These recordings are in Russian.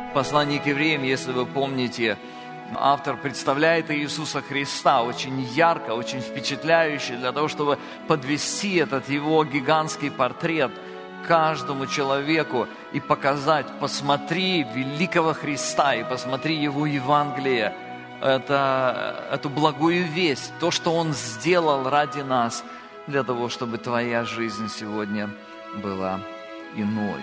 В послании к евреям, если вы помните, автор представляет Иисуса Христа очень ярко, очень впечатляюще, для того, чтобы подвести этот его гигантский портрет каждому человеку и показать: посмотри великого Христа и посмотри Его Евангелие, эту благую весть, то, что Он сделал ради нас, для того, чтобы твоя жизнь сегодня была иной.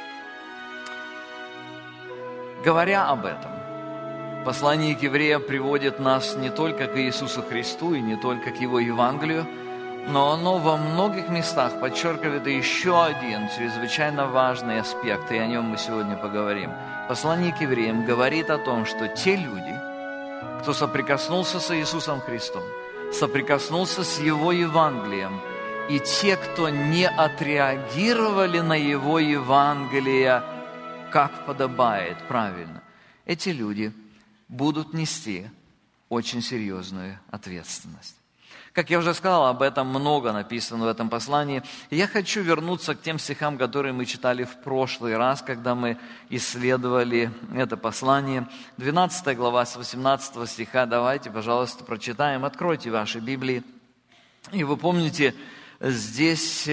Говоря об этом, послание к евреям приводит нас не только к Иисусу Христу и не только к Его Евангелию, но оно во многих местах подчеркивает еще один чрезвычайно важный аспект, и о нем мы сегодня поговорим. Послание к евреям говорит о том, что те люди, кто соприкоснулся с Иисусом Христом, соприкоснулся с Его Евангелием, и те, кто не отреагировали на Его Евангелие, как подобает правильно, эти люди будут нести очень серьезную ответственность. Как я уже сказал, об этом много написано в этом послании. И я хочу вернуться к тем стихам, которые мы читали в прошлый раз, когда мы исследовали это послание. 12 глава с 18 стиха. Давайте, пожалуйста, прочитаем. Откройте ваши Библии. И вы помните, здесь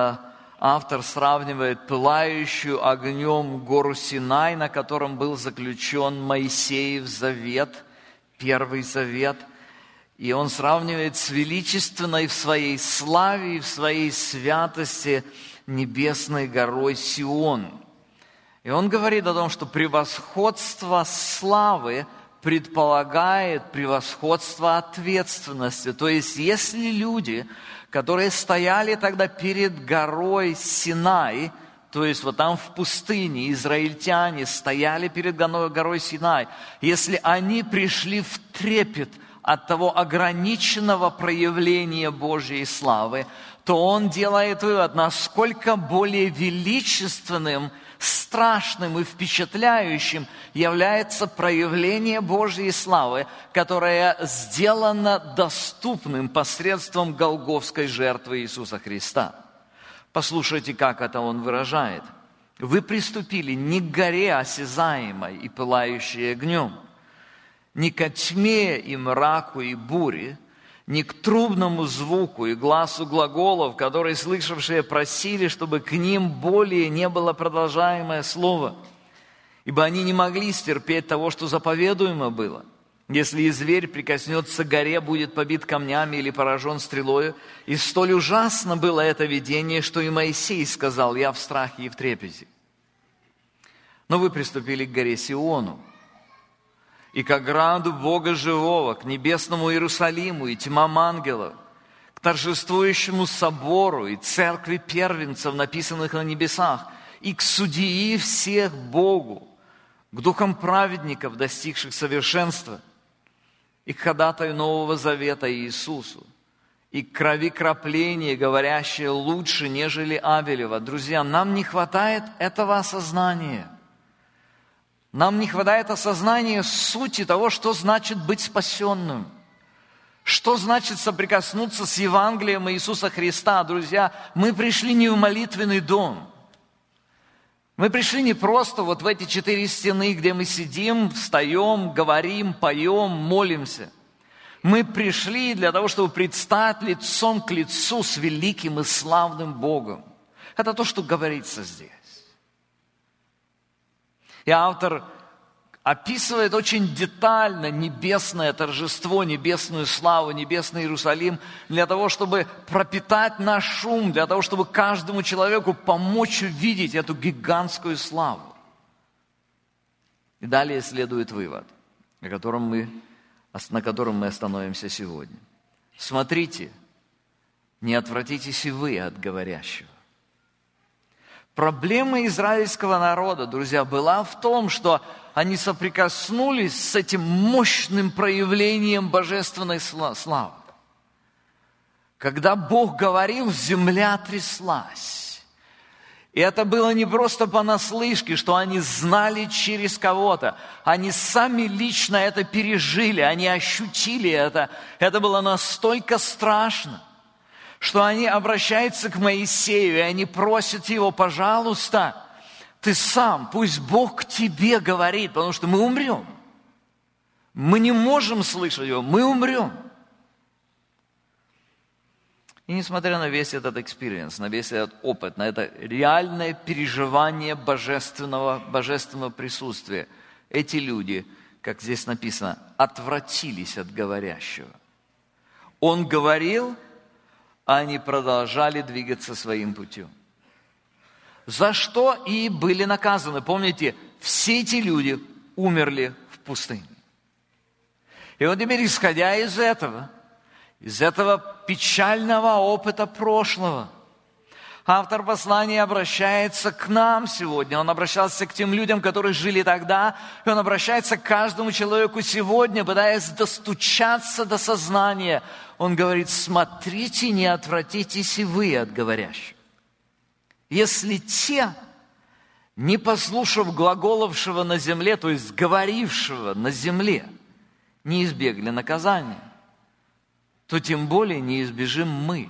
автор сравнивает пылающую огнем гору Синай, на котором был заключен Моисеев завет, Первый завет. И он сравнивает с величественной в своей славе и в своей святости небесной горой Сион. И он говорит о том, что превосходство славы предполагает превосходство ответственности. То есть, если люди, которые стояли тогда перед горой Синай, то есть вот там в пустыне израильтяне стояли перед горой Синай, если они пришли в трепет от того ограниченного проявления Божьей славы, то он делает вывод, насколько более величественным, страшным и впечатляющим является проявление Божьей славы, которое сделано доступным посредством голгофской жертвы Иисуса Христа. Послушайте, как это он выражает. «Вы приступили не к горе осязаемой и пылающей огнем, ни ко тьме и мраку и буре, ни к трубному звуку и гласу глаголов, которые слышавшие просили, чтобы к ним более не было продолжаемое слово, ибо они не могли стерпеть того, что заповедуемо было. Если и зверь прикоснется к горе, будет побит камнями или поражен стрелою. И столь ужасно было это видение, что и Моисей сказал: я в страхе и в трепете. Но вы приступили к горе Сиону, и к ограду Бога живого, к небесному Иерусалиму и тьмам ангелов, к торжествующему собору и церкви первенцев, написанных на небесах, и к судьи всех Богу, к духам праведников, достигших совершенства, и к ходатаю Нового Завета Иисусу, и к крови крапления, говорящей лучше, нежели Авелева». Друзья, нам не хватает этого осознания. Нам не хватает осознания сути того, что значит быть спасенным. Что значит соприкоснуться с Евангелием Иисуса Христа. Друзья, мы пришли не в молитвенный дом. Мы пришли не просто вот в эти 4 стены, где мы сидим, встаем, говорим, поем, молимся. Мы пришли для того, чтобы предстать лицом к лицу с великим и славным Богом. Это то, что говорится здесь. И автор описывает очень детально небесное торжество, небесную славу, небесный Иерусалим, для того, чтобы пропитать наш ум, для того, чтобы каждому человеку помочь увидеть эту гигантскую славу. И далее следует вывод, на котором мы остановимся сегодня. Смотрите, не отвратитесь и вы от говорящего. Проблема израильского народа, друзья, была в том, что они соприкоснулись с этим мощным проявлением божественной славы. Когда Бог говорил, земля тряслась. И это было не просто понаслышке, что они знали через кого-то. Они сами лично это пережили, они ощутили это. Это было настолько страшно, что они обращаются к Моисею, и они просят его: пожалуйста, ты сам, пусть Бог к тебе говорит, потому что мы умрем. Мы не можем слышать Его, мы умрем. И несмотря на весь этот экспириенс, на весь этот опыт, на это реальное переживание божественного присутствия, эти люди, как здесь написано, отвратились от говорящего. Он говорил, а они продолжали двигаться своим путем. За что и были наказаны. Помните, все эти люди умерли в пустыне. И вот теперь, исходя из этого печального опыта прошлого, автор послания обращается к нам сегодня. Он обращался к тем людям, которые жили тогда, и он обращается к каждому человеку сегодня, пытаясь достучаться до сознания. Он говорит: смотрите, не отвратитесь и вы от говорящих. Если те, не послушав глаголовшего на земле, то есть говорившего на земле, не избегли наказания, то тем более не избежим мы.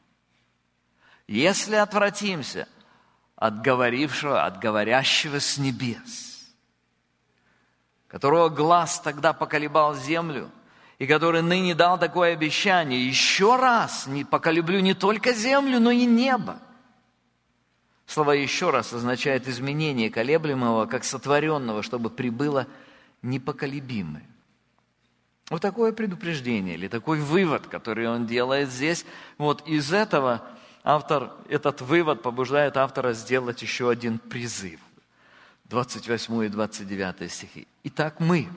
Если отвратимся от говорившего, от говорящего с небес, которого глас тогда поколебал землю, и который ныне дал такое обещание: еще раз поколеблю не только землю, но и небо. Слово «еще раз» означает изменение колеблемого, как сотворенного, чтобы прибыло непоколебимое. Вот такое предупреждение или такой вывод, который он делает здесь. Вот из этого этот вывод побуждает автора сделать еще один призыв. 28 и 29 стихи. Итак, мы,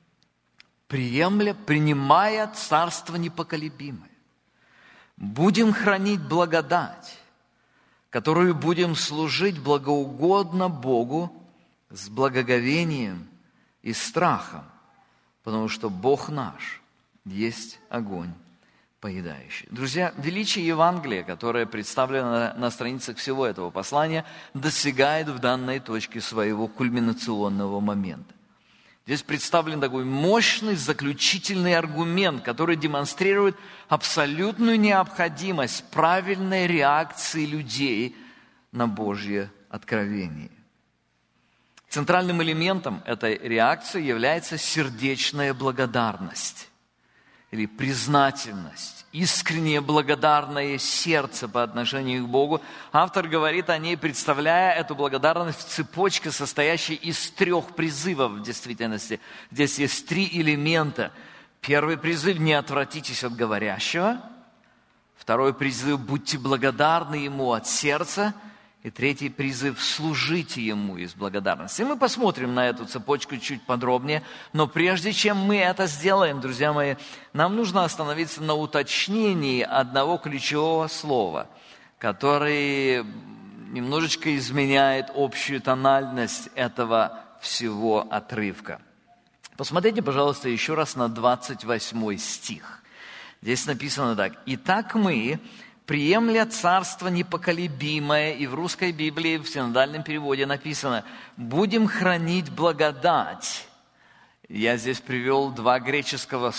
принимая царство непоколебимое, будем хранить благодать, которую будем служить благоугодно Богу с благоговением и страхом, потому что Бог наш есть огонь поедающий. Друзья, величие Евангелия, которое представлено на страницах всего этого послания, достигает в данной точке своего кульминационного момента. Здесь представлен такой мощный заключительный аргумент, который демонстрирует абсолютную необходимость правильной реакции людей на Божье откровение. Центральным элементом этой реакции является сердечная благодарность или признательность, искреннее благодарное сердце по отношению к Богу. Автор говорит о ней, представляя эту благодарность в цепочке, состоящей из 3 призывов в действительности. Здесь есть 3 элемента. Первый призыв – не отвратитесь от говорящего. Второй призыв – будьте благодарны Ему от сердца. И 3 призыв – служите Ему из благодарности. И мы посмотрим на эту цепочку чуть подробнее. Но прежде чем мы это сделаем, друзья мои, нам нужно остановиться на уточнении одного ключевого слова, который немножечко изменяет общую тональность этого всего отрывка. Посмотрите, пожалуйста, еще раз на 28 стих. Здесь написано так. «Итак мы, приемля царство непоколебимое», и в русской Библии, в синодальном переводе написано: «будем хранить благодать». Я здесь привел 2 греческих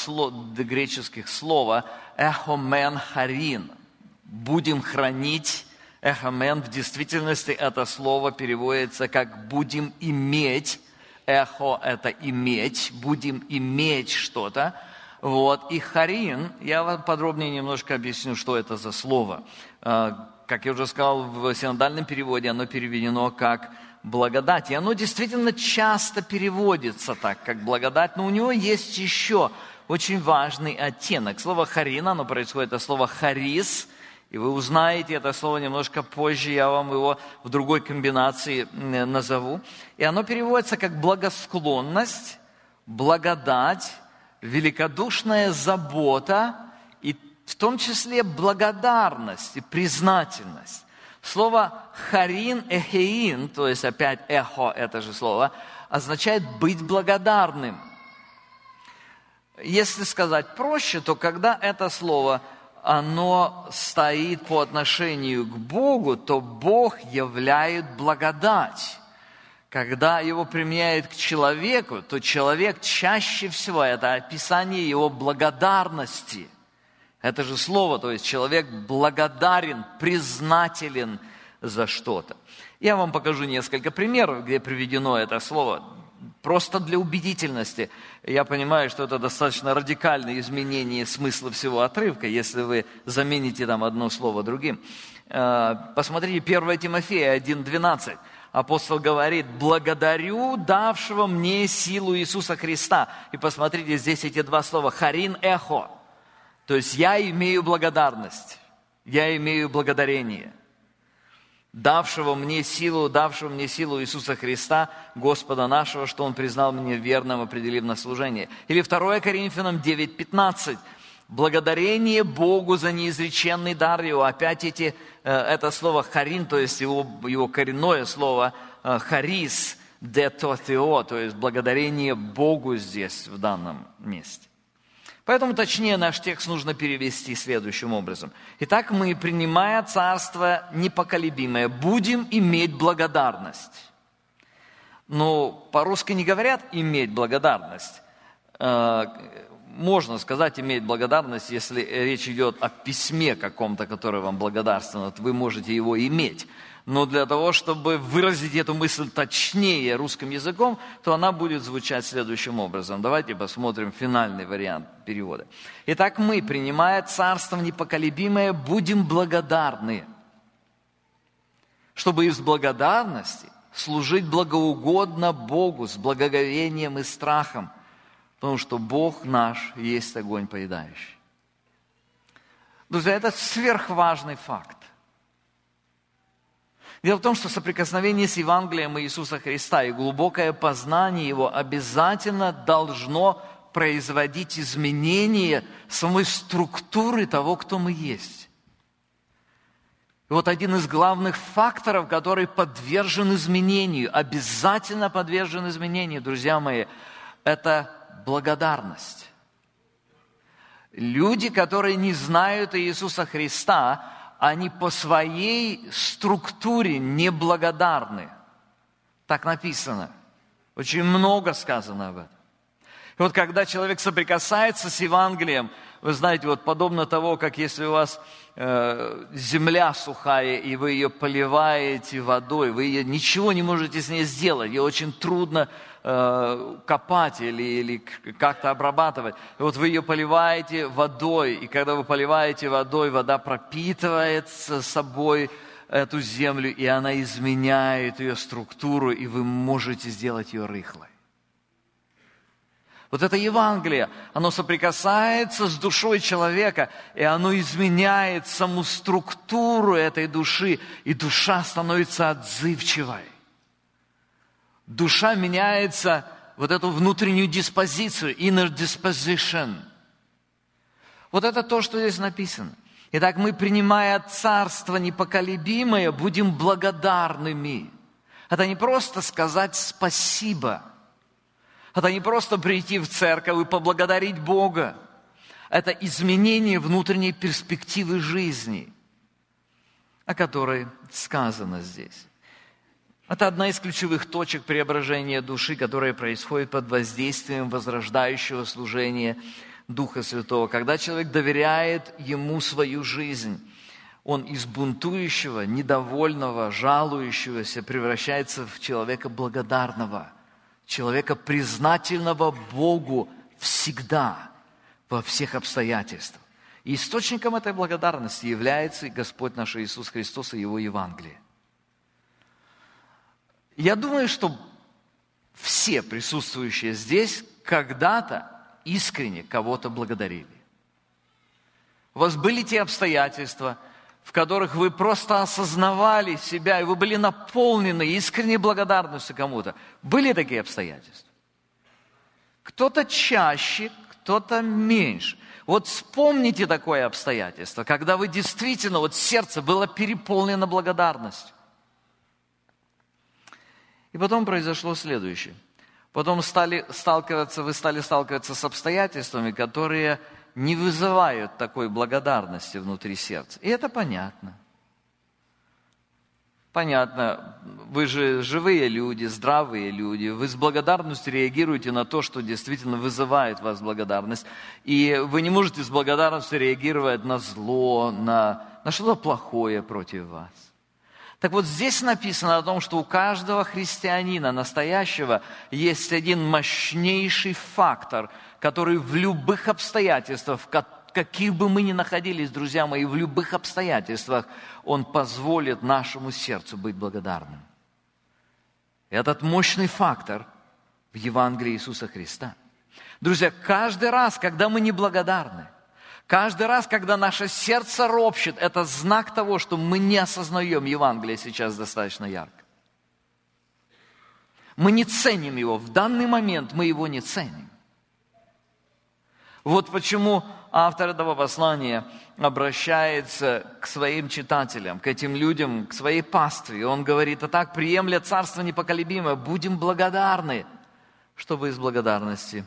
слова «эхомен харин». «Будем хранить». «Эхомен» в действительности это слово переводится как «будем иметь». «Эхо» – это «иметь», «будем иметь что-то». Вот. И харин, я вам подробнее немножко объясню, что это за слово. Как я уже сказал, в синодальном переводе оно переведено как благодать. И оно действительно часто переводится так, как благодать, но у него есть еще очень важный оттенок. Слово харин, оно происходит от слова харис, и вы узнаете это слово немножко позже, я вам его в другой комбинации назову. И оно переводится как благосклонность, благодать, великодушная забота и в том числе благодарность и признательность. Слово харин, эхеин, то есть опять эхо, это же слово, означает быть благодарным. Если сказать проще, то когда это слово, оно стоит по отношению к Богу, то Бог являет благодать. Когда его применяют к человеку, то человек чаще всего, это описание его благодарности. Это же слово, то есть человек благодарен, признателен за что-то. Я вам покажу несколько примеров, где приведено это слово. Просто для убедительности. Я понимаю, что это достаточно радикальное изменение смысла всего отрывка, если вы замените там одно слово другим. Посмотрите, 1 Тимофея 1:12. Апостол говорит: «Благодарю давшего мне силу Иисуса Христа». И посмотрите, здесь эти два слова «харин эхо». То есть я имею благодарность, я имею благодарение. Давшего мне силу Иисуса Христа, Господа нашего, что Он признал меня верным, определив на служение. Или 2 Коринфянам 9:15. Благодарение Богу за неизреченный дар Его. Опять это слово «харин», то есть его коренное слово «харис», «детотео», то есть благодарение Богу здесь, в данном месте. Поэтому точнее наш текст нужно перевести следующим образом. Итак, мы, принимая царство непоколебимое, будем иметь благодарность. Но по-русски не говорят «иметь благодарность». Можно сказать «иметь благодарность», если речь идет о письме каком-то, которое вам благодарственно, вы можете его иметь. Но для того, чтобы выразить эту мысль точнее русским языком, то она будет звучать следующим образом. Давайте посмотрим финальный вариант перевода. Итак, мы, принимая царство непоколебимое, будем благодарны, чтобы из благодарности служить благоугодно Богу с благоговением и страхом, потому что Бог наш есть огонь поедающий. Друзья, это сверхважный факт. Дело в том, что соприкосновение с Евангелием Иисуса Христа и глубокое познание Его обязательно должно производить изменение самой структуры того, кто мы есть. И вот один из главных факторов, который подвержен изменению, обязательно подвержен изменению, друзья мои, это благодарность. Люди, которые не знают Иисуса Христа, они по своей структуре неблагодарны. Так написано. Очень много сказано об этом. И вот когда человек соприкасается с Евангелием, вы знаете, вот подобно того, как если у вас земля сухая, и вы ее поливаете водой, вы ее ничего не можете с ней сделать, ее очень трудно копать или как-то обрабатывать. И вот вы ее поливаете водой, и когда вы поливаете водой, вода пропитывает собой эту землю, и она изменяет ее структуру, и вы можете сделать ее рыхлой. Вот это Евангелие, оно соприкасается с душой человека, и оно изменяет саму структуру этой души, и душа становится отзывчивой. Душа меняется, вот эту внутреннюю диспозицию, inner disposition. Вот это то, что здесь написано. Итак, мы, принимая царство непоколебимое, будем благодарными. Это не просто сказать спасибо. Это не просто прийти в церковь и поблагодарить Бога. Это изменение внутренней перспективы жизни, о которой сказано здесь. Это одна из ключевых точек преображения души, которая происходит под воздействием возрождающего служения Духа Святого. Когда человек доверяет Ему свою жизнь, он из бунтующего, недовольного, жалующегося превращается в человека благодарного, человека признательного Богу всегда, во всех обстоятельствах. И источником этой благодарности является и Господь наш Иисус Христос и Его Евангелие. Я думаю, что все присутствующие здесь когда-то искренне кого-то благодарили. У вас были те обстоятельства, в которых вы просто осознавали себя, и вы были наполнены искренней благодарностью кому-то. Были такие обстоятельства? Кто-то чаще, кто-то меньше. Вот вспомните такое обстоятельство, когда вы действительно, вот сердце было переполнено благодарностью. И потом произошло следующее. Потом вы стали сталкиваться с обстоятельствами, которые не вызывают такой благодарности внутри сердца. И это понятно. Понятно, вы же живые люди, здравые люди. Вы с благодарностью реагируете на то, что действительно вызывает в вас благодарность. И вы не можете с благодарностью реагировать на зло, на что-то плохое против вас. Так вот, здесь написано о том, что у каждого христианина настоящего есть один мощнейший фактор, который в любых обстоятельствах, каких бы мы ни находились, друзья мои, в любых обстоятельствах, он позволит нашему сердцу быть благодарным. Этот мощный фактор в Евангелии Иисуса Христа. Друзья, каждый раз, когда мы неблагодарны, каждый раз, когда наше сердце ропщет, это знак того, что мы не осознаем Евангелие сейчас достаточно ярко. Мы не ценим его. В данный момент мы его не ценим. Вот почему автор этого послания обращается к своим читателям, к этим людям, к своей пастве. Он говорит: «А так, приемля царство непоколебимое, будем благодарны, чтобы из благодарности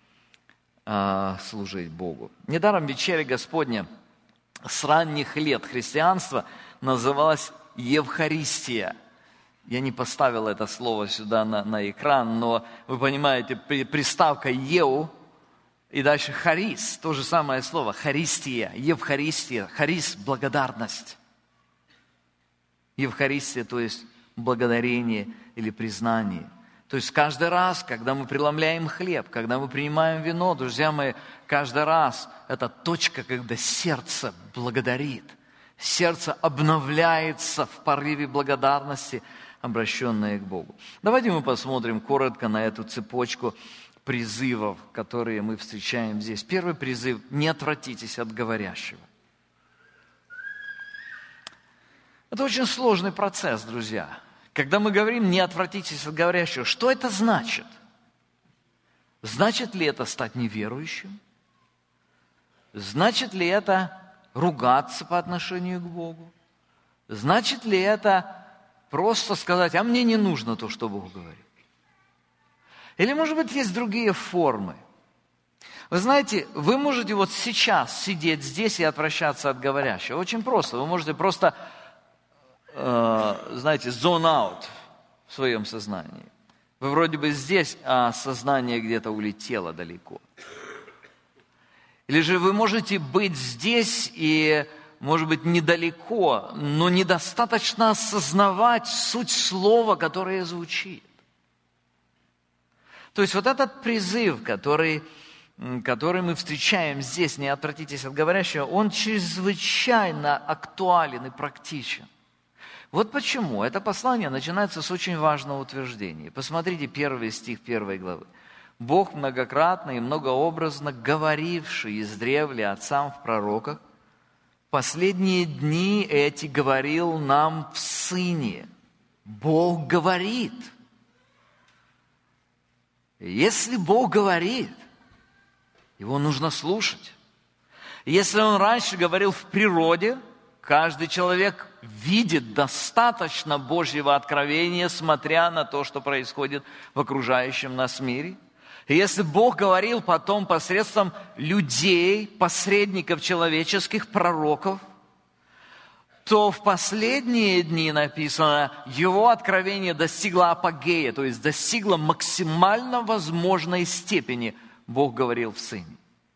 служить Богу». Недаром вечеря Господня с ранних лет христианства называлась Евхаристия. Я не поставил это слово сюда на экран, но вы понимаете, приставка «еу» и дальше «харис», то же самое слово, «харистия», Евхаристия, «харис» – благодарность. Евхаристия, то есть благодарение или признание. То есть каждый раз, когда мы преломляем хлеб, когда мы принимаем вино, друзья мои, каждый раз это точка, когда сердце благодарит. Сердце обновляется в порыве благодарности, обращенное к Богу. Давайте мы посмотрим коротко на эту цепочку призывов, которые мы встречаем здесь. Первый призыв – не отвратитесь от говорящего. Это очень сложный процесс, друзья. Когда мы говорим «не отвратитесь от говорящего», что это значит? Значит ли это стать неверующим? Значит ли это ругаться по отношению к Богу? Значит ли это просто сказать: «А мне не нужно то, что Бог говорит»? Или, может быть, есть другие формы? Вы знаете, вы можете вот сейчас сидеть здесь и отвращаться от говорящего. Очень просто. Вы можете просто, знаете, zone out в своем сознании. Вы вроде бы здесь, а сознание где-то улетело далеко. Или же вы можете быть здесь и, может быть, недалеко, но недостаточно осознавать суть слова, которое звучит. То есть вот этот призыв, который мы встречаем здесь, «не отвратитесь от говорящего», он чрезвычайно актуален и практичен. Вот почему это послание начинается с очень важного утверждения. Посмотрите 1 стих 1 главы. «Бог многократно и многообразно говоривший издревле отцам в пророках, последние дни эти говорил нам в Сыне». Бог говорит. Если Бог говорит, Его нужно слушать. Если Он раньше говорил в природе, каждый человек видит достаточно Божьего откровения, смотря на то, что происходит в окружающем нас мире. И если Бог говорил потом посредством людей, посредников человеческих, пророков, то в последние дни написано, Его откровение достигло апогея, то есть достигло максимально возможной степени. Бог говорил в Сыне.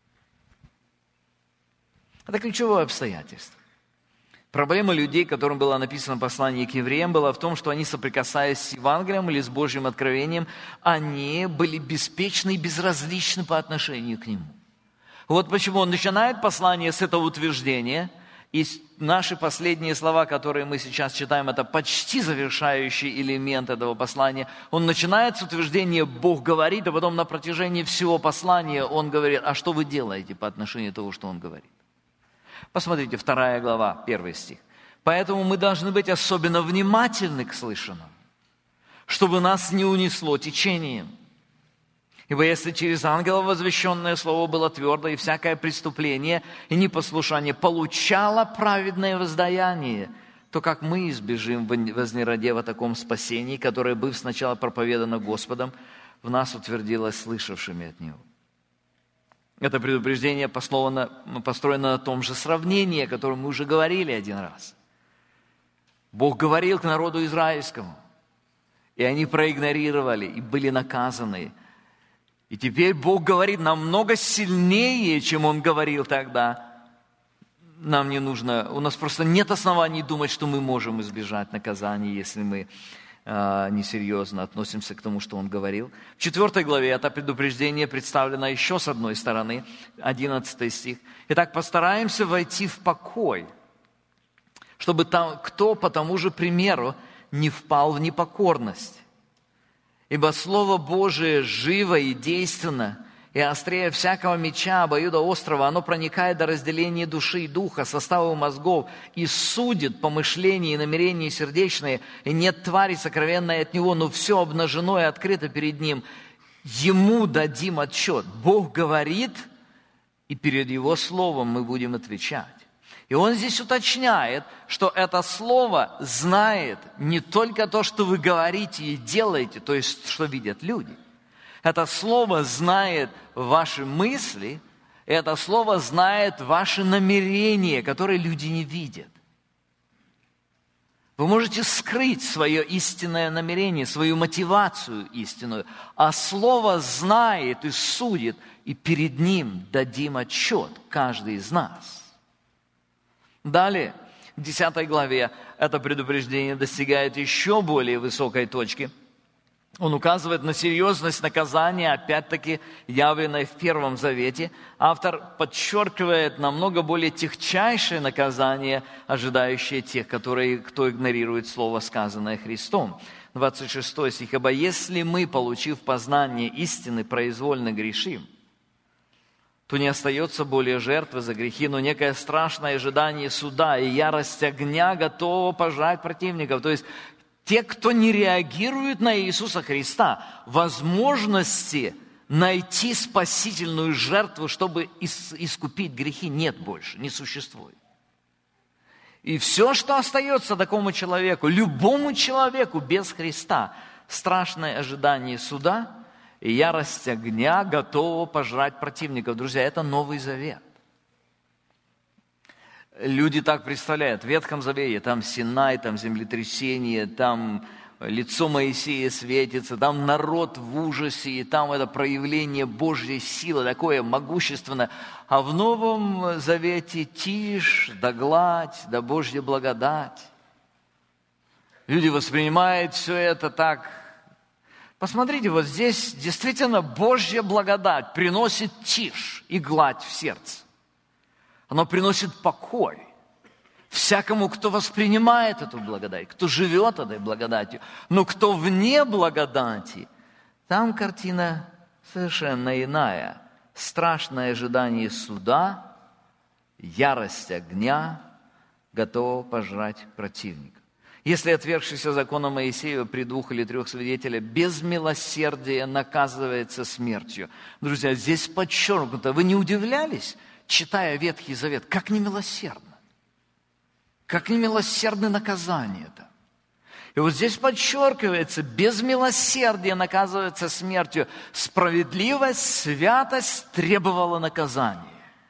Это ключевое обстоятельство. Проблема людей, которым было написано послание к евреям, была в том, что они, соприкасаясь с Евангелием или с Божьим откровением, они были беспечны и безразличны по отношению к нему. Вот почему он начинает послание с этого утверждения. И наши последние слова, которые мы сейчас читаем, это почти завершающий элемент этого послания. Он начинает с утверждения «Бог говорит», а потом на протяжении всего послания он говорит: «А что вы делаете по отношению того, что Он говорит?» Посмотрите, 2 глава, 1 стих. «Поэтому мы должны быть особенно внимательны к слышанному, чтобы нас не унесло течением. Ибо если через ангела возвещенное слово было твердо, и всякое преступление и непослушание получало праведное воздаяние, то как мы избежим вознеродев о таком спасении, которое, быв сначала проповедано Господом, в нас утвердилось слышавшими от Него». Это предупреждение построено на том же сравнении, о котором мы уже говорили один раз. Бог говорил к народу израильскому, и они проигнорировали, и были наказаны. И теперь Бог говорит намного сильнее, чем Он говорил тогда. нам не нужно, у нас просто нет оснований думать, что мы можем избежать наказания, если мы несерьезно относимся к тому, что он говорил. В 4 главе это предупреждение представлено еще с одной стороны, 11 стих. «Итак, постараемся войти в покой, чтобы кто по тому же примеру не впал в непокорность. Ибо Слово Божие живо и действенно, и острее всякого меча обоюдоострого, оно проникает до разделения души и духа, состава мозгов, и судит помышления и намерения сердечные, и нет твари сокровенной от него, но все обнажено и открыто перед ним. Ему дадим отчет». Бог говорит, и перед Его Словом мы будем отвечать. И Он здесь уточняет, что это Слово знает не только то, что вы говорите и делаете, то есть, что видят люди. Это Слово знает ваши мысли, это Слово знает ваши намерения, которые люди не видят. Вы можете скрыть свое истинное намерение, свою мотивацию истинную, а Слово знает и судит, и перед Ним дадим отчет, каждый из нас. Далее, в 10 главе это предупреждение достигает еще более высокой точки. Он указывает на серьезность наказания, опять-таки явленной в Первом Завете. Автор подчеркивает намного более тягчайшее наказание, ожидающее тех, кто игнорирует слово, сказанное Христом. 26 стих. «Ибо если мы, получив познание истины, произвольно грешим, то не остается более жертвы за грехи, но некое страшное ожидание суда и ярость огня готова пожрать противников». То есть те, кто не реагирует на Иисуса Христа, возможности найти спасительную жертву, чтобы искупить грехи, нет больше, не существует. И все, что остается такому человеку, любому человеку без Христа, страшное ожидание суда и ярость огня готова пожрать противников. Друзья, это Новый Завет. Люди так представляют, в Ветхом Завете там Синай, там землетрясение, там лицо Моисея светится, там народ в ужасе, и там это проявление Божьей силы, такое могущественное. А в Новом Завете тишь, да гладь, да Божья благодать. Люди воспринимают все это так. Посмотрите, вот здесь действительно Божья благодать приносит тишь и гладь в сердце. Оно приносит покой всякому, кто воспринимает эту благодать, кто живет этой благодатью. Но кто вне благодати, там картина совершенно иная. Страшное ожидание суда, ярость огня, готова пожрать противника. Если отвергшийся законом Моисеева при 2 или 3 свидетелях без милосердия наказывается смертью. Друзья, здесь подчеркнуто, вы не удивлялись, читая Ветхий Завет, как немилосердно, как немилосердны наказания-то. И вот здесь подчеркивается, без милосердия наказывается смертью. Справедливость, святость требовала наказания.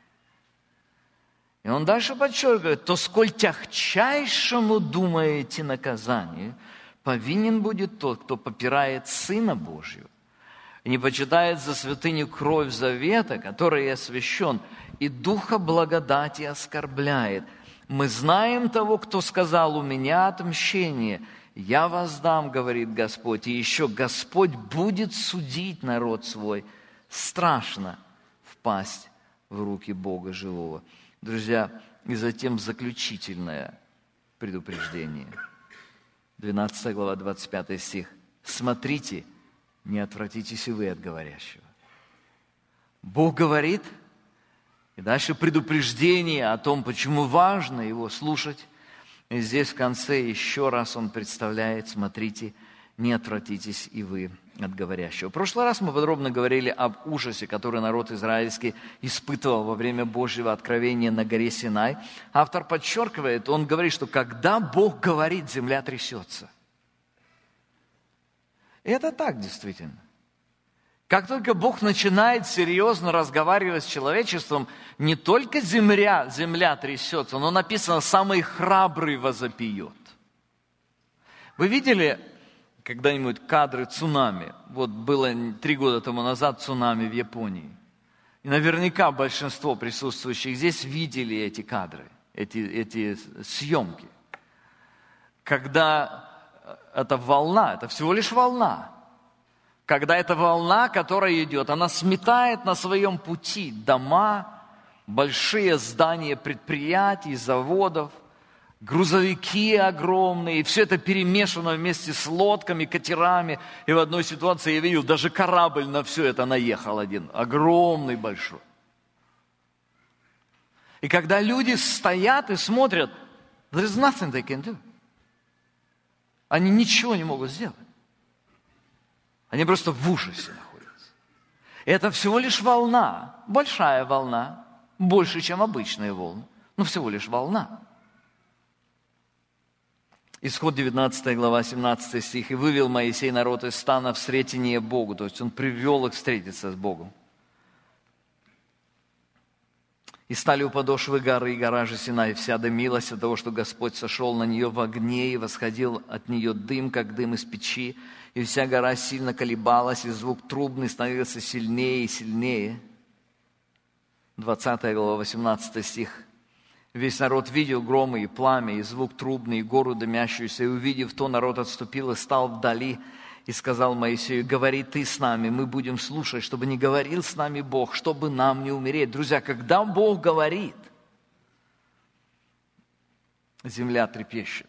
И он дальше подчеркивает, то сколь тягчайшему думаете наказанию, повинен будет тот, кто попирает Сына Божьего, и не почитает за святыню кровь завета, который освящен, и духа благодати оскорбляет. Мы знаем того, кто сказал: «У меня отмщение, я воздам, говорит Господь». И еще Господь будет судить народ свой. Страшно впасть в руки Бога живого. Друзья, и затем заключительное предупреждение. 12 глава, 25 стих. «Смотрите, не отвратитесь и вы от говорящего». Бог говорит, и дальше предупреждение о том, почему важно Его слушать. И здесь в конце еще раз Он представляет: смотрите, не отвратитесь и вы от говорящего. В прошлый раз мы подробно говорили об ужасе, который народ израильский испытывал во время Божьего откровения на горе Синай. Автор подчеркивает, он говорит, что когда Бог говорит, земля трясется. И это так действительно. Как только Бог начинает серьезно разговаривать с человечеством, не только земля трясется, но написано: самый храбрый возопьет. Вы видели когда-нибудь кадры цунами? Вот было 3 года тому назад цунами в Японии. И наверняка большинство присутствующих здесь видели эти кадры. эти съемки. Когда это волна, это всего лишь волна. Когда эта волна, которая идет, она сметает на своем пути дома, большие здания предприятий, заводов, грузовики огромные, и все это перемешано вместе с лодками, катерами. И в одной ситуации я видел, даже корабль на все это наехал один, огромный, большой. И когда люди стоят и смотрят, there is nothing they can do. Они ничего не могут сделать. Они просто в ужасе находятся. И это всего лишь волна, большая волна, больше, чем обычные волны, но всего лишь волна. Исход 19 глава, 17 стих. «И вывел Моисей народ из стана в сретение Богу». То есть он привел их встретиться с Богом. «И стали у подошвы горы, и гора же Синай вся дымилась от того, что Господь сошел на нее в огне, и восходил от нее дым, как дым из печи, и вся гора сильно колебалась, и звук трубный становился сильнее и сильнее». 20 глава, 18 стих. «Весь народ видел громы и пламя, и звук трубный, и гору дымящуюся, и увидев то, народ отступил и стал вдали, и сказал Моисею: говори ты с нами, мы будем слушать, чтобы не говорил с нами Бог, чтобы нам не умереть». Друзья, когда Бог говорит, земля трепещет.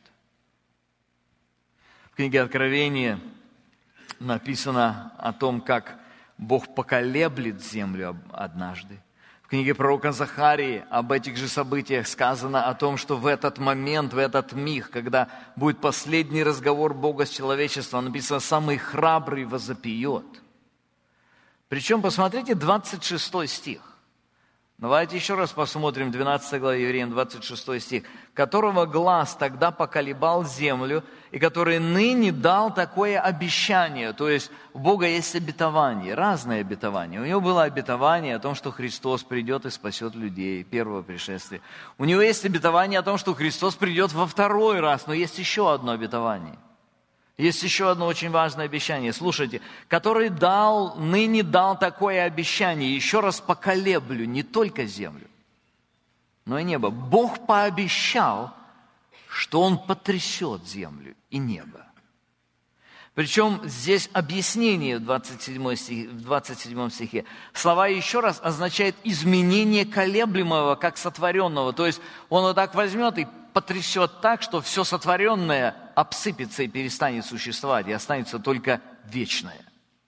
В книге Откровения написано о том, как Бог поколеблет землю однажды. В книге пророка Захарии об этих же событиях сказано о том, что в этот момент, в этот миг, когда будет последний разговор Бога с человечеством, написано: «Самый храбрый возопьет». Причем, посмотрите, 26 стих. Давайте еще раз посмотрим, 12 глава Евреям, 26 стих. «Которого глаз тогда поколебал землю, и который ныне дал такое обещание». То есть у Бога есть обетование, разные обетования. У Него было обетование о том, что Христос придет и спасет людей, первого пришествия. У Него есть обетование о том, что Христос придет во второй раз, но есть еще одно обетование. Есть еще одно очень важное обещание. Слушайте, который ныне дал такое обещание, еще раз поколеблю не только землю, но и небо. Бог пообещал, что Он потрясет землю и небо. Причем здесь объяснение в 27 стихе. Слова «еще раз» означает изменение колеблемого, как сотворенного. То есть Он вот так возьмет и потрясет так, что все сотворенное обсыпется и перестанет существовать, и останется только вечное.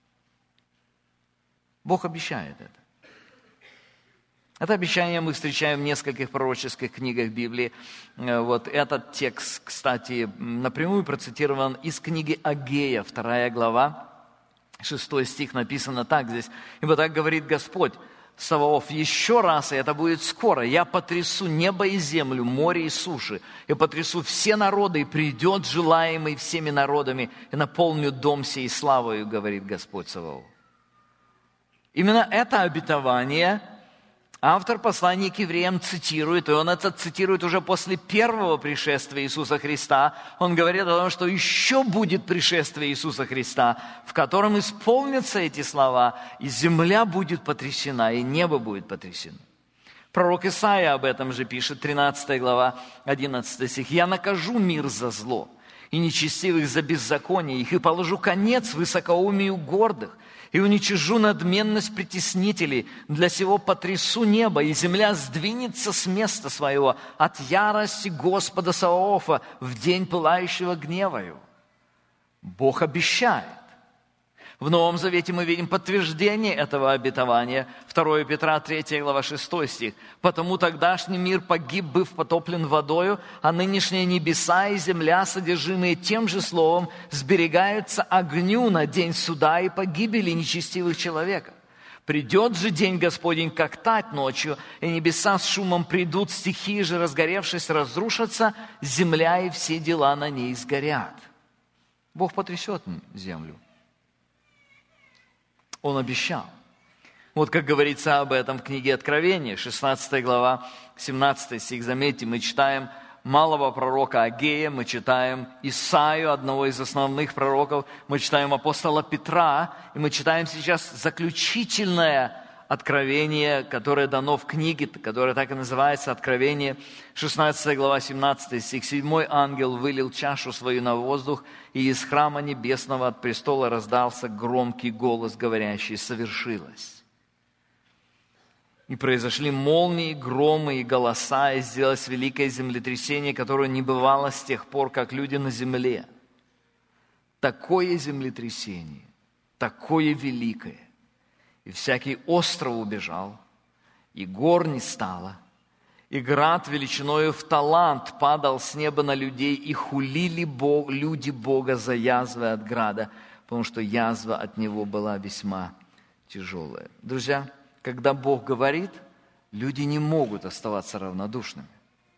Бог обещает это. Это обещание мы встречаем в нескольких пророческих книгах Библии. Вот этот текст, кстати, напрямую процитирован из книги Агея, 2 глава, 6 стих, написано так здесь. «Ибо так говорит Господь Саваоф: еще раз, и это будет скоро, я потрясу небо и землю, море и суши, и потрясу все народы, и придет желаемый всеми народами, и наполню дом сей славою, говорит Господь Саваоф». Именно это обетование автор послания к евреям цитирует, и он это цитирует уже после первого пришествия Иисуса Христа. Он говорит о том, что еще будет пришествие Иисуса Христа, в котором исполнятся эти слова, и земля будет потрясена, и небо будет потрясено. Пророк Исаия об этом же пишет, 13 глава, 11 стих. «Я накажу мир за зло, и нечестивых за беззаконие их, и положу конец высокоумию гордых, и уничижу надменность притеснителей, для сего потрясу небо, и земля сдвинется с места своего от ярости Господа Саваофа в день пылающего гневою». Бог обещает. В Новом Завете мы видим подтверждение этого обетования. 2 Петра, 3 глава, 6 стих. «Потому тогдашний мир погиб, быв потоплен водою, а нынешние небеса и земля, содержимые тем же словом, сберегаются огню на день суда и погибели нечестивых человеков. Придет же день Господень, как тать ночью, и небеса с шумом придут, стихии же, разгоревшись, разрушатся, земля и все дела на ней сгорят». Бог потрясет землю. Он обещал. Вот как говорится об этом в книге Откровения, 16 глава, 17 стих. Заметьте, мы читаем малого пророка Агея, мы читаем Исаию, одного из основных пророков, мы читаем апостола Петра, и мы читаем сейчас заключительное откровение, которое дано в книге, которое так и называется «Откровение», 16 глава, 17 стих. «Седьмой ангел вылил чашу свою на воздух, и из храма небесного от престола раздался громкий голос, говорящий: совершилось. И произошли молнии, громы и голоса, и сделалось великое землетрясение, которое не бывало с тех пор, как люди на земле». Такое землетрясение, такое великое. И всякий остров убежал, и гор не стало, и град величиною в талант падал с неба на людей, и хулили люди Бога за язвы от града, потому что язва от него была весьма тяжелая. Друзья, когда Бог говорит, люди не могут оставаться равнодушными.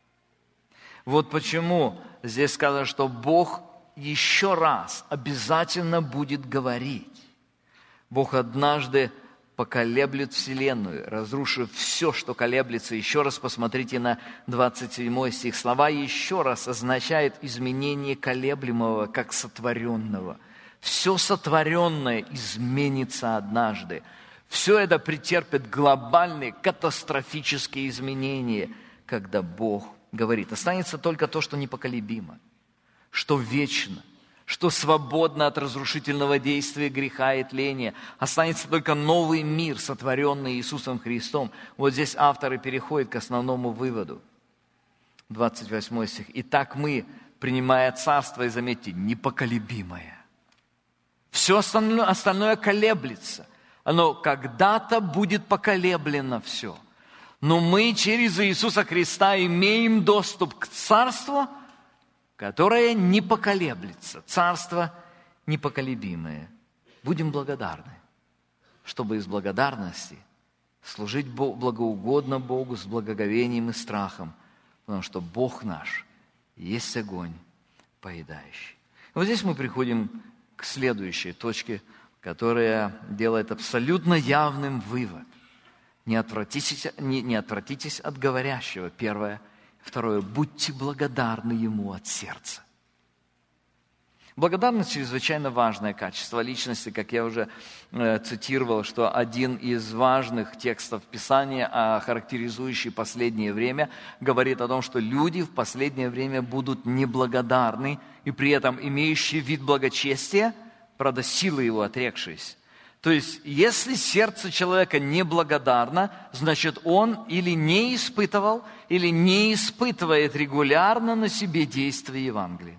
Вот почему здесь сказано, что Бог еще раз обязательно будет говорить. Бог однажды поколеблет вселенную, разрушив все, что колеблется. Еще раз посмотрите на 27 стих. Слова «еще раз» означает изменение колеблемого, как сотворенного. Все сотворенное изменится однажды. Все это претерпит глобальные, катастрофические изменения, когда Бог говорит. Останется только то, что непоколебимо, что вечно, что свободно от разрушительного действия греха и тления. Останется только новый мир, сотворенный Иисусом Христом. Вот здесь авторы переходят к основному выводу. 28 стих. «Итак мы, принимая царство, и заметьте, непоколебимое». Все остальное колеблется. Оно когда-то будет поколеблено все. Но мы через Иисуса Христа имеем доступ к царству, которое не поколеблется, царство непоколебимое. Будем благодарны, чтобы из благодарности служить благоугодно Богу с благоговением и страхом, потому что Бог наш есть огонь поедающий. Вот здесь мы приходим к следующей точке, которая делает абсолютно явным вывод. Не отвратитесь от говорящего, первое. Второе, будьте благодарны Ему от сердца. Благодарность – чрезвычайно важное качество личности, как я уже цитировал, что один из важных текстов Писания, характеризующий последнее время, говорит о том, что люди в последнее время будут неблагодарны и при этом имеющие вид благочестия, правда, силы его отрекшись. То есть, если сердце человека неблагодарно, значит, он или не испытывал, или не испытывает регулярно на себе действие Евангелия.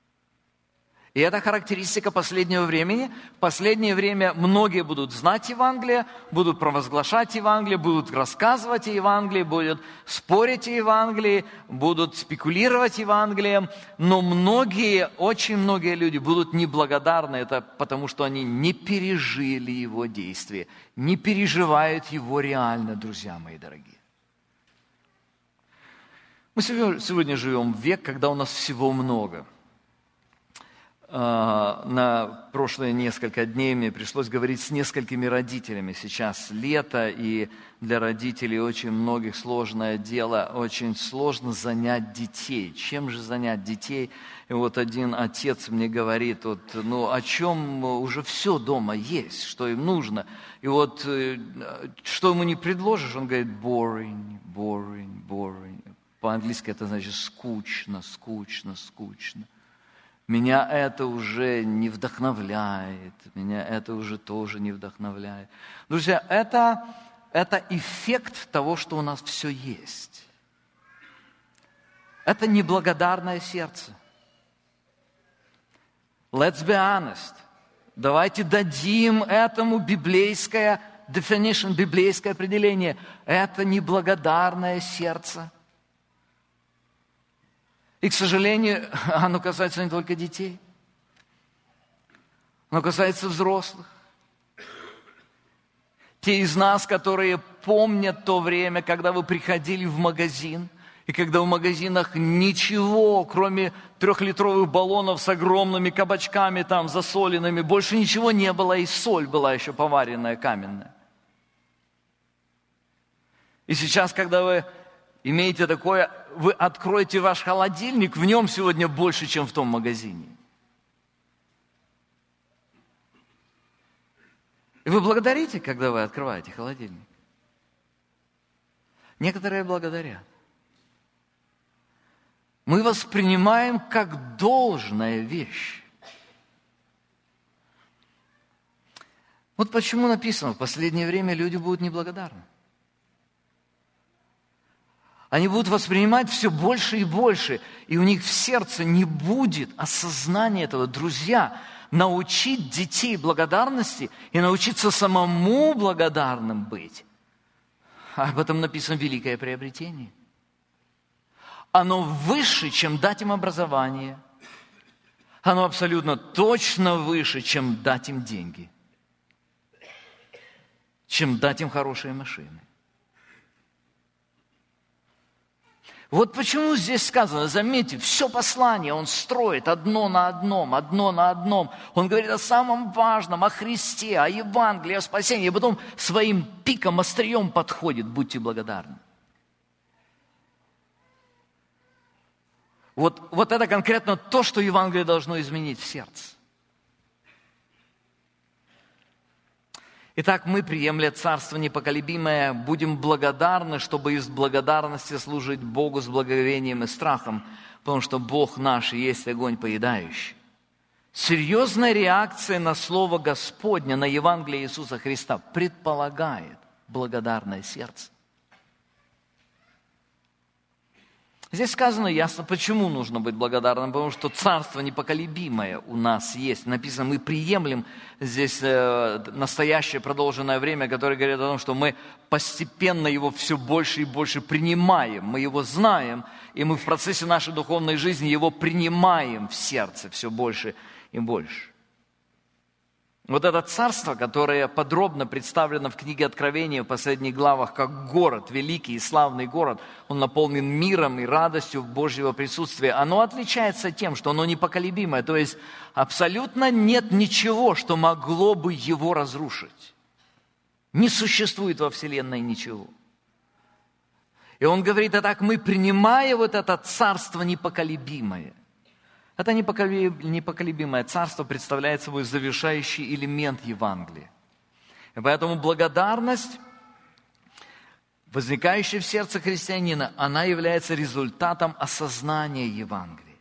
И это характеристика последнего времени. В последнее время многие будут знать Евангелие, будут провозглашать Евангелие, будут рассказывать о Евангелии, будут спорить о Евангелии, будут спекулировать Евангелием. Но очень многие люди будут неблагодарны. Это потому, что они не пережили его действия, не переживают его реально, друзья мои дорогие. Мы сегодня живем в век, когда у нас всего много. На прошлые несколько дней мне пришлось говорить с несколькими родителями. Сейчас лето, и для родителей очень многих сложное дело. Очень сложно занять детей. Чем же занять детей? И вот один отец мне говорит, о чем уже все дома есть, что им нужно. И вот что ему не предложишь, он говорит boring, boring, boring. По-английски это значит скучно, скучно, скучно. Меня это уже не вдохновляет, меня это уже тоже не вдохновляет. Друзья, это эффект того, что у нас все есть. Это неблагодарное сердце. Let's be honest. Давайте дадим этому библейское definition, библейское определение. Это неблагодарное сердце. И, к сожалению, оно касается не только детей. Оно касается взрослых. Те из нас, которые помнят то время, когда вы приходили в магазин, и когда в магазинах ничего, кроме 3-литровых баллонов с огромными кабачками там засоленными, больше ничего не было, и соль была еще поваренная, каменная. И сейчас, когда вы имеете такое, вы откроете ваш холодильник, в нем сегодня больше, чем в том магазине. И вы благодарите, когда вы открываете холодильник. некоторые благодарят. Мы воспринимаем как должная вещь. Вот почему написано, в последнее время люди будут неблагодарны. Они будут воспринимать все больше и больше, и у них в сердце не будет осознания этого. Друзья, научить детей благодарности и научиться самому благодарным быть, об этом написано великое приобретение. Оно выше, чем дать им образование. Оно абсолютно точно выше, чем дать им деньги, чем дать им хорошие машины. Вот почему здесь сказано, заметьте, все послание он строит одно на одном. Он говорит о самом важном, о Христе, о Евангелии, о спасении, и потом своим пиком, острием подходит, будьте благодарны. Вот это конкретно то, что Евангелие должно изменить в сердце. Итак, мы, приемля Царство непоколебимое, будем благодарны, чтобы из благодарности служить Богу с благоговением и страхом, потому что Бог наш есть огонь поедающий. Серьезная реакция на Слово Господне, на Евангелие Иисуса Христа предполагает благодарное сердце. Здесь сказано ясно, почему нужно быть благодарным, потому что Царство непоколебимое у нас есть. Написано, мы приемлем здесь настоящее продолженное время, которое говорит о том, что мы постепенно его все больше и больше принимаем. Мы его знаем, и мы в процессе нашей духовной жизни его принимаем в сердце все больше и больше. Вот это царство, которое подробно представлено в книге Откровения в последних главах, как город, великий и славный город, он наполнен миром и радостью Божьего присутствия, оно отличается тем, что оно непоколебимое, то есть абсолютно нет ничего, что могло бы его разрушить. Не существует во Вселенной ничего. И он говорит, а так мы, принимая вот это царство непоколебимое, это непоколебимое царство представляет собой завершающий элемент Евангелия. И поэтому благодарность, возникающая в сердце христианина, она является результатом осознания Евангелия.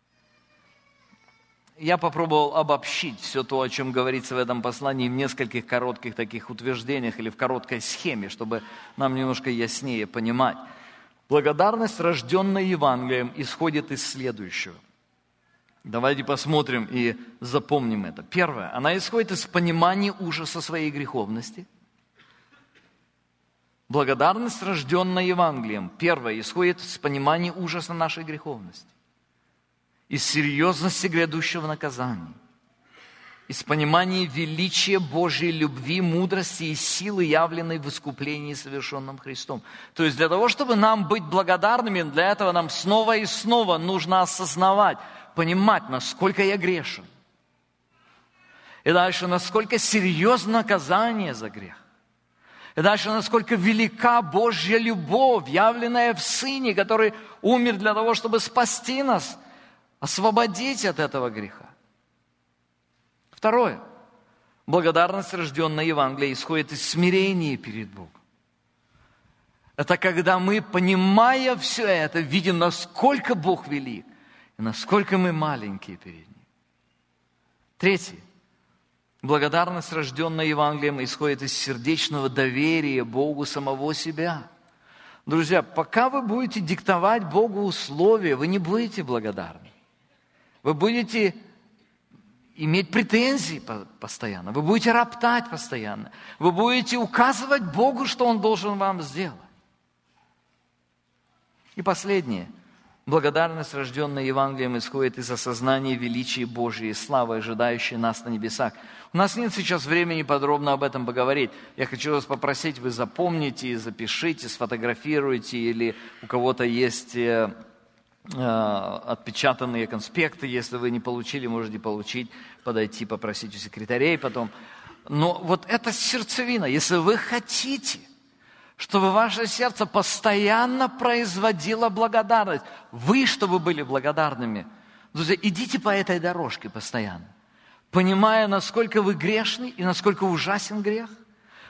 Я попробовал обобщить все то, о чем говорится в этом послании, в нескольких коротких таких утверждениях или в короткой схеме, чтобы нам немножко яснее понимать. Благодарность, рожденная Евангелием, исходит из следующего. Давайте посмотрим и запомним это. Первое. Она исходит из понимания ужаса своей греховности. Благодарность, рожденная Евангелием. Первое. Исходит из понимания ужаса нашей греховности. Из серьезности грядущего наказания. Из понимания величия Божьей любви, мудрости и силы, явленной в искуплении, совершенном Христом. То есть для того, чтобы нам быть благодарными, для этого нам снова и снова нужно осознавать, понимать, насколько я грешен. И дальше, насколько серьезно наказание за грех. И дальше, насколько велика Божья любовь, явленная в Сыне, который умер для того, чтобы спасти нас, освободить от этого греха. Второе. Благодарность, рожденная Евангелием, исходит из смирения перед Богом. Это когда мы, понимая все это, видим, насколько Бог велик, и насколько мы маленькие перед Ним. Третье. Благодарность, рожденная Евангелием, исходит из сердечного доверия Богу самого себя. Друзья, пока вы будете диктовать Богу условия, вы не будете благодарны. Вы будете иметь претензии постоянно, вы будете роптать постоянно, вы будете указывать Богу, что Он должен вам сделать. И последнее. Благодарность, рожденная Евангелием, исходит из осознания величия Божьей славы, ожидающей нас на небесах. У нас нет сейчас времени подробно об этом поговорить. Я хочу вас попросить, вы запомните, запишите, сфотографируйте, или у кого-то есть отпечатанные конспекты. Если вы не получили, можете получить, подойти, попросить у секретарей потом. Но вот это сердцевина. Если вы хотите, чтобы ваше сердце постоянно производило благодарность. Вы, чтобы были благодарными. Друзья, идите по этой дорожке постоянно, понимая, насколько вы грешны и насколько ужасен грех,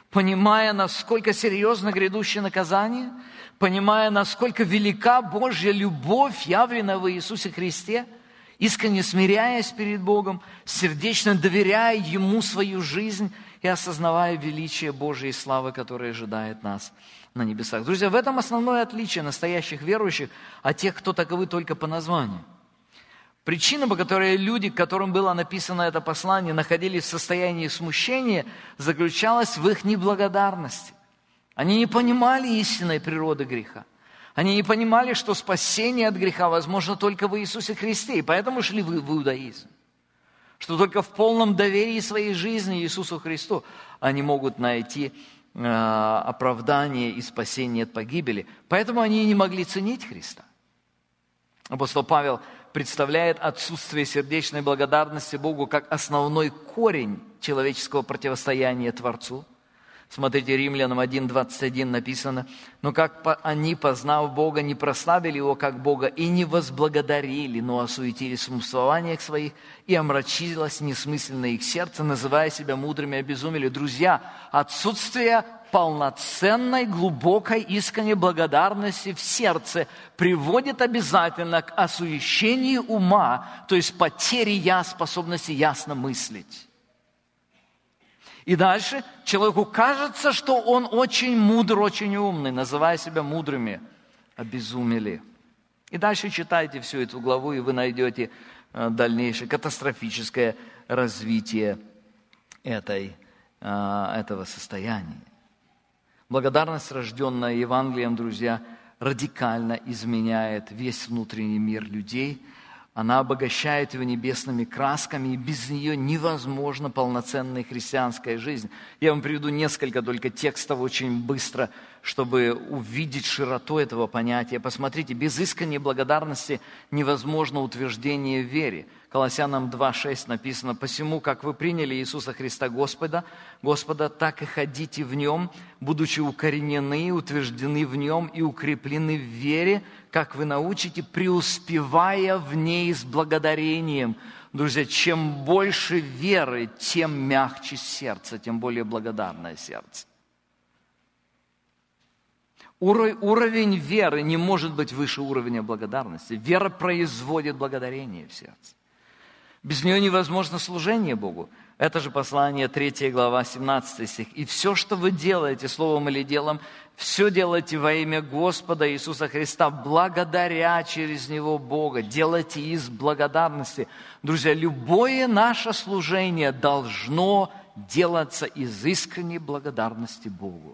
понимая, насколько серьезно грядущее наказание, понимая, насколько велика Божья любовь, явленная в Иисусе Христе, искренне смиряясь перед Богом, сердечно доверяя Ему свою жизнь и осознавая величие Божьей славы, которая ожидает нас на небесах. Друзья, в этом основное отличие настоящих верующих от тех, кто таковы только по названию. Причина, по которой люди, которым было написано это послание, находились в состоянии смущения, заключалась в их неблагодарности. Они не понимали истинной природы греха. Они не понимали, что спасение от греха возможно только в Иисусе Христе, и поэтому шли в иудаизм. Что только в полном доверии своей жизни Иисусу Христу они могут найти оправдание и спасение от погибели. Поэтому они и не могли ценить Христа. Апостол Павел представляет отсутствие сердечной благодарности Богу как основной корень человеческого противостояния Творцу. Смотрите, Римлянам 1:21 написано: «Но как они, познав Бога, не прославили Его как Бога и не возблагодарили, но осуетились в смыслованиях своих, и омрачилось несмысленное их сердце, называя себя мудрыми, обезумели». Друзья, отсутствие полноценной, глубокой, искренней благодарности в сердце приводит обязательно к осуещению ума, то есть потере способности ясно мыслить. И дальше человеку кажется, что он очень мудр, очень умный, называя себя мудрыми, обезумели. И дальше читайте всю эту главу, и вы найдете дальнейшее катастрофическое развитие этого состояния. Благодарность, рожденная Евангелием, друзья, радикально изменяет весь внутренний мир людей. Она обогащает его небесными красками, и без нее невозможна полноценная христианская жизнь. Я вам приведу несколько только текстов очень быстро, чтобы увидеть широту этого понятия. Посмотрите, без искренней благодарности невозможно утверждение в вере. Колоссянам 2:6 написано: «Посему, как вы приняли Иисуса Христа Господа, так и ходите в Нем, будучи укоренены, утверждены в Нем и укреплены в вере, как вы научите, преуспевая в ней с благодарением». Друзья, чем больше веры, тем мягче сердце, тем более благодарное сердце. Уровень веры не может быть выше уровня благодарности. Вера производит благодарение в сердце. Без нее невозможно служение Богу. Это же послание 3 глава, 17 стих. «И все, что вы делаете, словом или делом, все делайте во имя Господа Иисуса Христа, благодаря через Него Бога». Делайте из благодарности. Друзья, любое наше служение должно делаться из искренней благодарности Богу.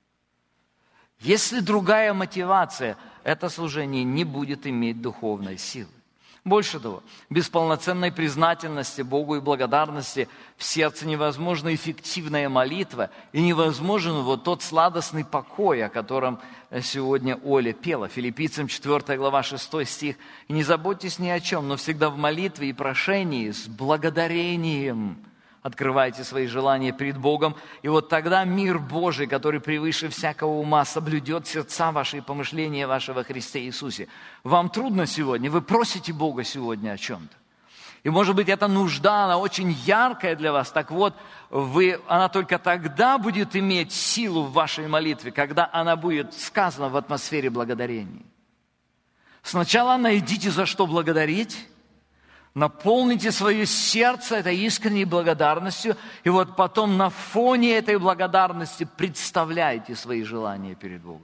Если другая мотивация, это служение не будет иметь духовной силы. Больше того, без полноценной признательности Богу и благодарности в сердце невозможна эффективная молитва и невозможен вот тот сладостный покой, о котором сегодня Оля пела. Филиппийцам 4 глава 6 стих. «И не заботьтесь ни о чем, но всегда в молитве и прошении с благодарением открывайте свои желания перед Богом, и вот тогда мир Божий, который превыше всякого ума, соблюдет сердца ваши и помышления ваши во Христе Иисусе». Вам трудно сегодня, вы просите Бога сегодня о чем-то. И, может быть, эта нужда, она очень яркая для вас. Так вот, она только тогда будет иметь силу в вашей молитве, когда она будет сказана в атмосфере благодарения. Сначала найдите, за что благодарить, наполните свое сердце этой искренней благодарностью, и вот потом на фоне этой благодарности представляйте свои желания перед Богом.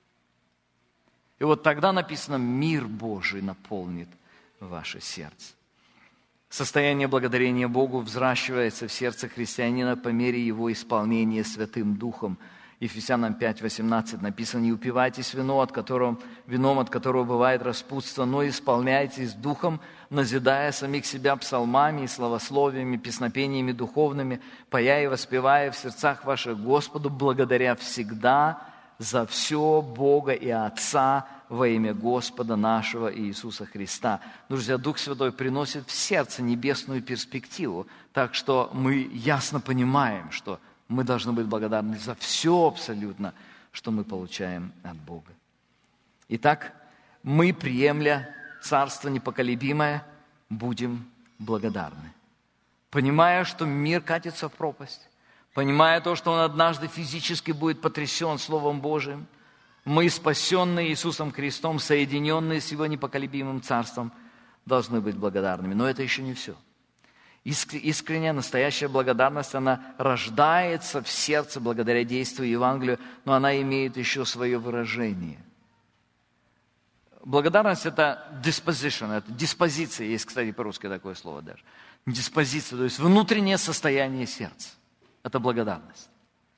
И вот тогда написано: мир Божий наполнит ваше сердце. Состояние благодарения Богу взращивается в сердце христианина по мере его исполнения Святым Духом. Ефесянам 5:18 написано: «Не упивайтесь вином, от которого бывает распутство, но исполняйтесь Духом, назидая самих себя псалмами и славословиями, песнопениями духовными, поя и воспевая в сердцах ваших Господу, благодаря всегда за все Бога и Отца во имя Господа нашего Иисуса Христа». Друзья, Дух Святой приносит в сердце небесную перспективу, так что мы ясно понимаем, что мы должны быть благодарны за все абсолютно, что мы получаем от Бога. Итак, мы, приемля Царство непоколебимое, будем благодарны. Понимая, что мир катится в пропасть, понимая то, что он однажды физически будет потрясен Словом Божиим, мы, спасенные Иисусом Христом, соединенные с Его непоколебимым Царством, должны быть благодарными. Но это еще не все. Искренняя, настоящая благодарность, она рождается в сердце благодаря действию Евангелия, но она имеет еще свое выражение. Благодарность – это disposition, это диспозиция, есть, кстати, по-русски такое слово даже. Диспозиция, то есть внутреннее состояние сердца. Это благодарность.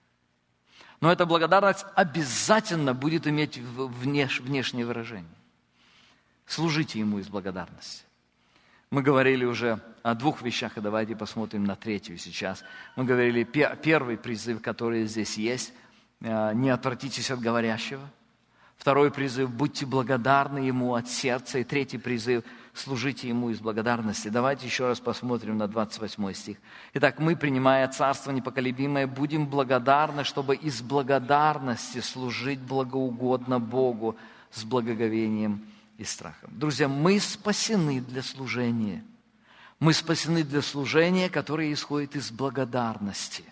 Но эта благодарность обязательно будет иметь внешнее выражение. Служите Ему из благодарности. Мы говорили уже о двух вещах, и давайте посмотрим на третью сейчас. Мы говорили, первый призыв, который здесь есть, не отвратитесь от говорящего. Второй призыв, будьте благодарны Ему от сердца. И третий призыв, служите Ему из благодарности. Давайте еще раз посмотрим на 28 стих. Итак, мы, принимая Царство непоколебимое, будем благодарны, чтобы из благодарности служить благоугодно Богу с благоговением и страхом. Друзья, мы спасены для служения. Мы спасены для служения, которое исходит из благодарности.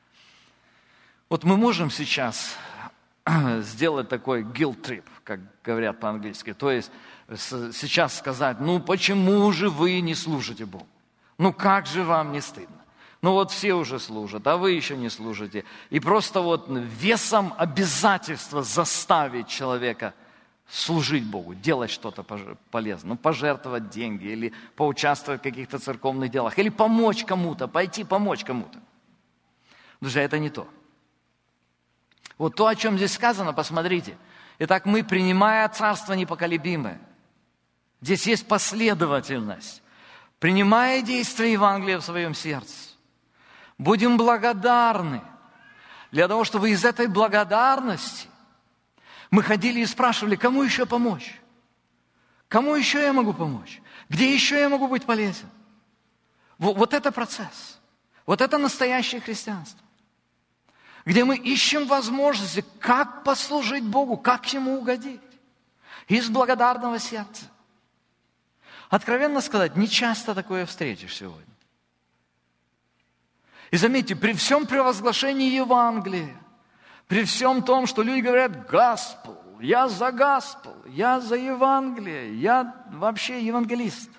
Вот мы можем сейчас сделать такой guilt trip, как говорят по-английски. То есть сейчас сказать, ну почему же вы не служите Богу? Ну как же вам не стыдно? Ну вот все уже служат, а вы еще не служите. И просто вот весом обязательства заставить человека служить Богу, делать что-то полезное, ну, пожертвовать деньги, или поучаствовать в каких-то церковных делах, или помочь кому-то, пойти помочь кому-то. Друзья, это не то. Вот то, о чем здесь сказано, посмотрите. Итак, мы, принимая Царство непоколебимое, здесь есть последовательность, принимая действие Евангелия в своем сердце, будем благодарны для того, чтобы из этой благодарности мы ходили и спрашивали, кому еще помочь? Кому еще я могу помочь? Где еще я могу быть полезен? Вот это процесс. Вот это настоящее христианство. Где мы ищем возможности, как послужить Богу, как Ему угодить. Из благодарного сердца. Откровенно сказать, не часто такое встретишь сегодня. И заметьте, при всем провозглашении Евангелия, при всем том, что люди говорят «Gospel», я за Gospel, я за Евангелие, я вообще евангелист.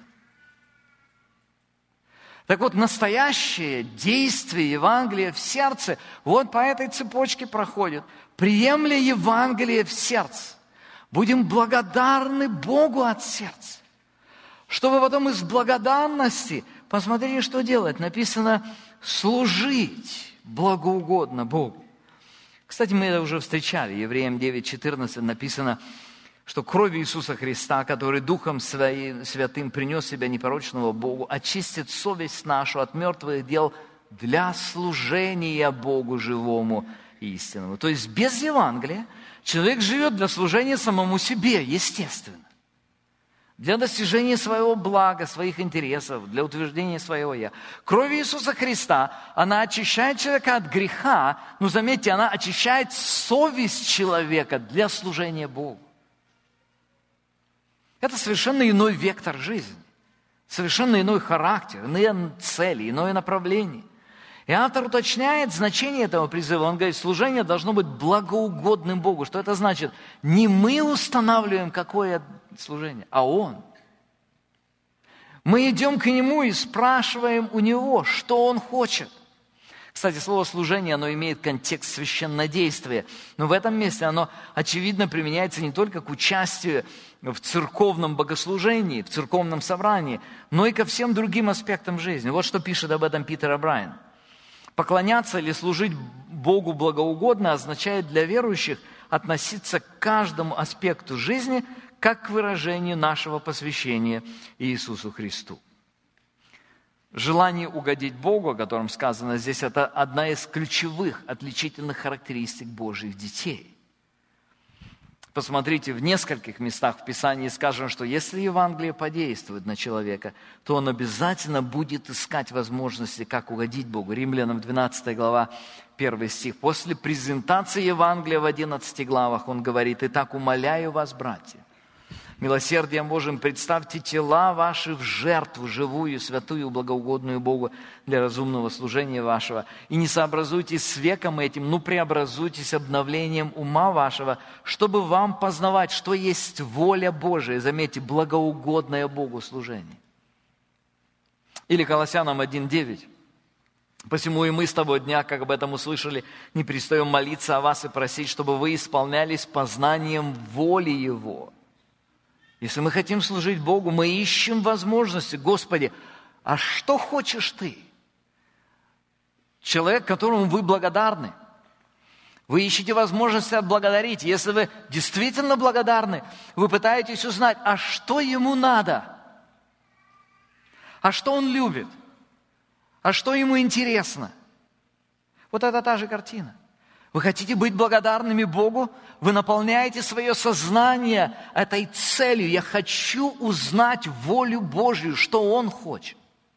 Так вот, настоящее действие Евангелия в сердце вот по этой цепочке проходит. Приемля Евангелие в сердце. Будем благодарны Богу от сердца. Чтобы потом из благодарности, посмотрите, что делать. Написано «служить благоугодно Богу». Кстати, мы это уже встречали. Евреям 9:14 написано, что кровью Иисуса Христа, который Духом Своим Святым принес себя непорочного Богу, очистит совесть нашу от мертвых дел для служения Богу живому и истинному. То есть без Евангелия человек живет для служения самому себе, естественно. Для достижения своего блага, своих интересов, для утверждения своего «я». Кровь Иисуса Христа, она очищает человека от греха, но заметьте, она очищает совесть человека для служения Богу. Это совершенно иной вектор жизни, совершенно иной характер, иные цели, иное направление. И автор уточняет значение этого призыва. Он говорит, служение должно быть благоугодным Богу. Что это значит? Не мы устанавливаем, какое служение, а Он. Мы идем к Нему и спрашиваем у Него, что Он хочет. Кстати, слово «служение», оно имеет контекст священнодействия. Но в этом месте оно, очевидно, применяется не только к участию в церковном богослужении, в церковном собрании, но и ко всем другим аспектам жизни. Вот что пишет об этом Питер О'Брайен. Поклоняться или служить Богу благоугодно означает для верующих относиться к каждому аспекту жизни как к выражению нашего посвящения Иисусу Христу. Желание угодить Богу, о котором сказано здесь, это одна из ключевых отличительных характеристик Божьих детей. Посмотрите, в нескольких местах в Писании сказано, что если Евангелие подействует на человека, то он обязательно будет искать возможности, как угодить Богу. Римлянам 12 глава, 1 стих. После презентации Евангелия в 11 главах он говорит: «Итак, умоляю вас, братья, Милосердием Божьим представьте тела ваши в жертву, живую, святую, благоугодную Богу для разумного служения вашего. И не сообразуйтесь с веком этим, но преобразуйтесь обновлением ума вашего, чтобы вам познавать, что есть воля Божия». Заметьте, благоугодное Богу служение. Или Колоссянам 1:9. «Посему и мы с того дня, как об этом услышали, не перестаем молиться о вас и просить, чтобы вы исполнялись познанием воли Его». Если мы хотим служить Богу, мы ищем возможности. Господи, а что хочешь Ты? Человек, которому вы благодарны. Вы ищете возможности отблагодарить. Если вы действительно благодарны, вы пытаетесь узнать, а что ему надо? А что он любит? А что ему интересно? Вот это та же картина. Вы хотите быть благодарными Богу? Вы наполняете свое сознание этой целью. Я хочу узнать волю Божью, что Он хочет.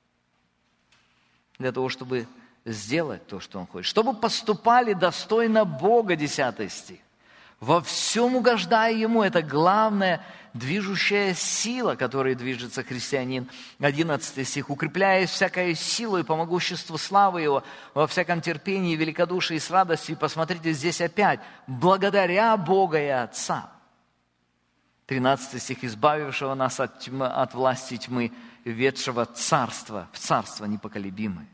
Для того, чтобы сделать то, что Он хочет. Чтобы поступали достойно Бога, 10 стих. Во всем угождая Ему. Это главная движущая сила, которой движется христианин. 11 стих. «Укрепляясь всякой силой по могуществу славы Его, во всяком терпении, великодушии и с радостью». И посмотрите здесь опять. «Благодаря Бога и Отца». 13 стих. «Избавившего нас от тьмы, от власти тьмы, ведшего царство, в царство непоколебимое».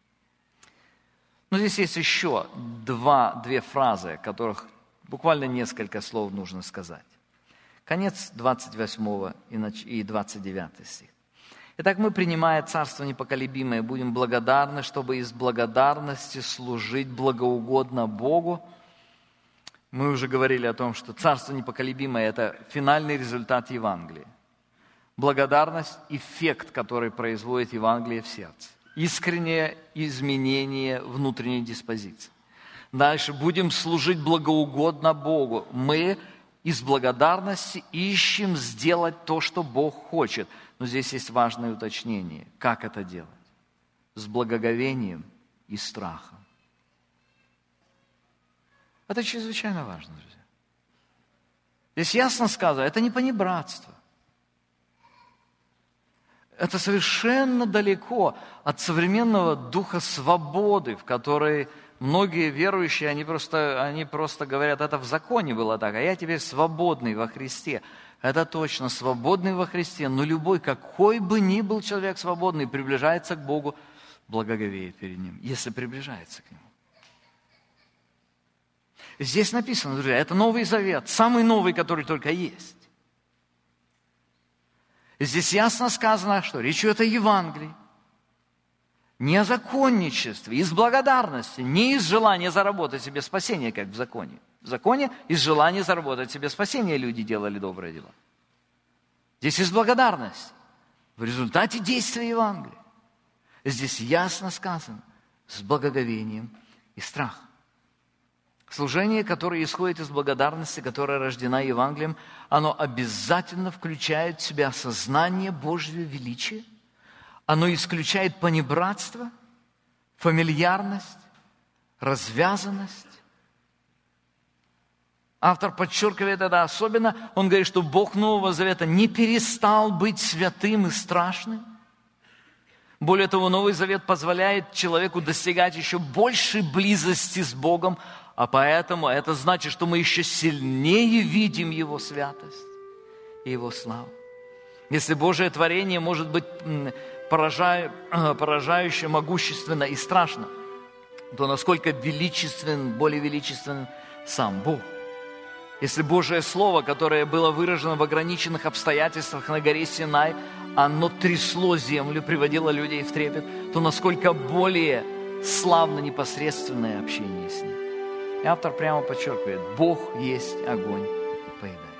Но здесь есть еще две фразы, о которых буквально несколько слов нужно сказать. Конец 28 и 29 стих. «Итак, мы, принимая царство непоколебимое, будем благодарны, чтобы из благодарности служить благоугодно Богу». Мы уже говорили о том, что царство непоколебимое – это финальный результат Евангелия. Благодарность – эффект, который производит Евангелие в сердце. Искреннее изменение внутренней диспозиции. Дальше будем служить благоугодно Богу. Мы из благодарности ищем сделать то, что Бог хочет. Но здесь есть важное уточнение. Как это делать? С благоговением и страхом. Это чрезвычайно важно, друзья. Здесь ясно сказано, это не понебратство. Это совершенно далеко от современного духа свободы, в который многие верующие, они просто говорят, это в законе было так, а я теперь свободный во Христе. Это точно, свободный во Христе, но любой, какой бы ни был человек свободный, приближается к Богу, благоговеет перед Ним, если приближается к Нему. Здесь написано, друзья, это Новый Завет, самый новый, который только есть. Здесь ясно сказано, что речь идет о Евангелии. Не о законничестве, из благодарности, не из желания заработать себе спасение, как в законе. В законе из желания заработать себе спасение люди делали добрые дела. Здесь из благодарности, в результате действия Евангелия. Здесь ясно сказано, с благоговением и страхом. Служение, которое исходит из благодарности, которая рождена Евангелием, оно обязательно включает в себя осознание Божьего величия. Оно исключает понебратство, фамильярность, развязанность. Автор подчеркивает это особенно. Он говорит, что Бог Нового Завета не перестал быть святым и страшным. Более того, Новый Завет позволяет человеку достигать еще большей близости с Богом, а поэтому это значит, что мы еще сильнее видим Его святость и Его славу. Если Божие творение может быть поражающе, могущественно и страшно, то насколько величествен, более величествен сам Бог. Если Божие Слово, которое было выражено в ограниченных обстоятельствах на горе Синай, оно трясло землю, приводило людей в трепет, то насколько более славно непосредственное общение с Ним. И автор прямо подчеркивает, Бог есть огонь поедания.